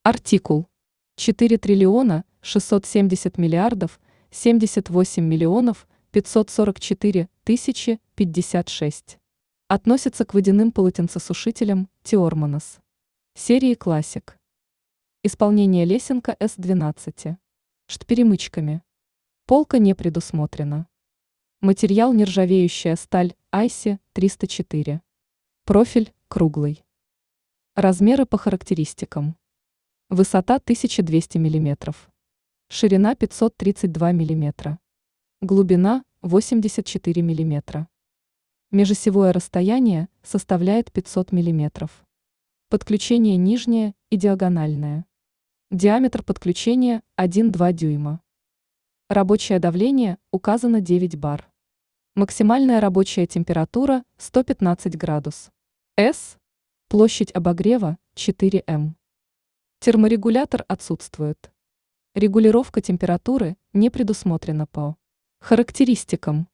Артикул 4 триллиона 670 миллиардов 78 миллионов 544 тысячи 56. Относится к водяным полотенцесушителям Тиормонос. Серии Classic. Исполнение лесенка С12. Штперемычками. Полка не предусмотрена. Материал нержавеющая сталь IC 304. Профиль круглый. Размеры по характеристикам. Высота 1200 мм. Ширина 532 мм. Глубина 84 мм. Межосевое расстояние составляет 500 мм. Подключение нижнее и диагональное. Диаметр подключения 1,2 дюйма. Рабочее давление указано 9 бар. Максимальная рабочая температура 115 градус. С. Площадь обогрева 4 М. Терморегулятор отсутствует. Регулировка температуры не предусмотрена по характеристикам.